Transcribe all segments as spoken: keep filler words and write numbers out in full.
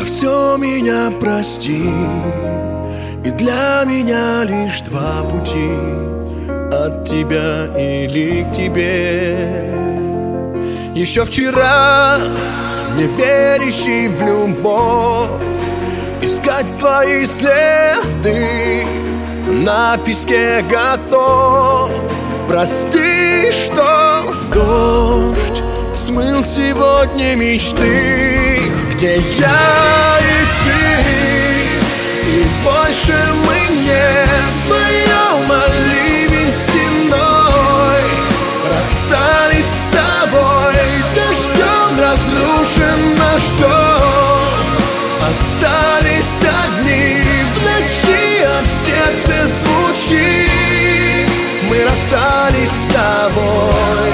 За все меня прости. И для меня лишь два пути: от тебя или к тебе. Еще вчера, не верящий в любовь, искать твои следы на песке готов. Прости, что дождь смыл сегодня мечты, где я и ты, и больше мы не вдвоем, а ливень стеной. Расстались с тобой, дождем разрушен наш дом. Остались одни в ночи, а в сердце звучит: мы расстались с тобой.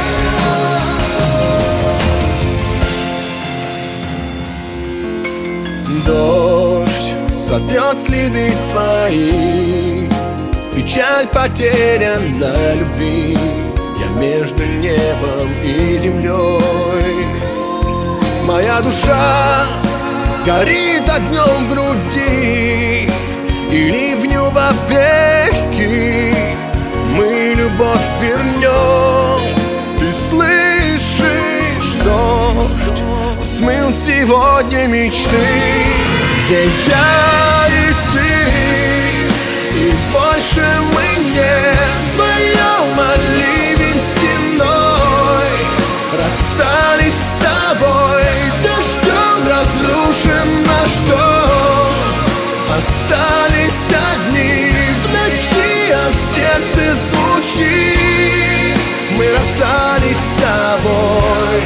Дождь сотрет следы твои, печаль потерянной любви. Я между небом и землей. Моя душа горит огнем в груди, и ливню во веки мы любовь вернем. Ты слышишь, дождь смыл сегодня мечты, где я и ты, и больше мы не вдвоем, а ливень стеной. Расстались с тобой, дождем разрушен наш дом. Остались одни в ночи, а в сердце звучит: мы расстались с тобой.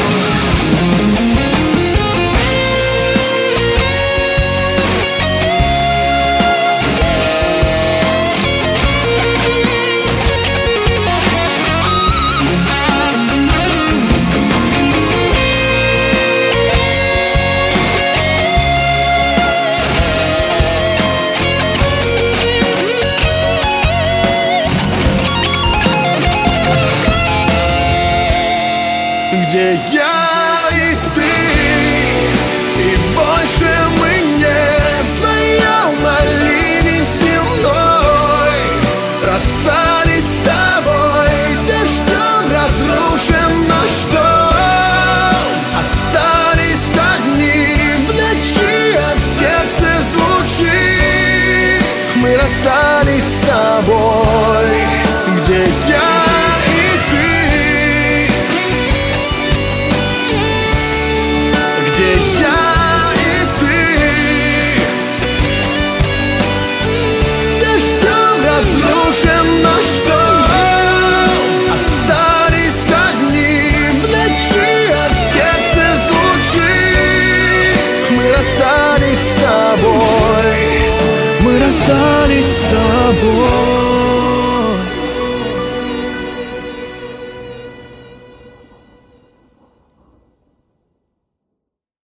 Где я и ты, и больше мы не вдвоем, а ливень стеной. Расстались с тобой, дождем разрушен наш дом. Остались одни в ночи, а в сердце звучит: мы расстались с тобой. Где я расстались с тобой, мы расстались с тобой.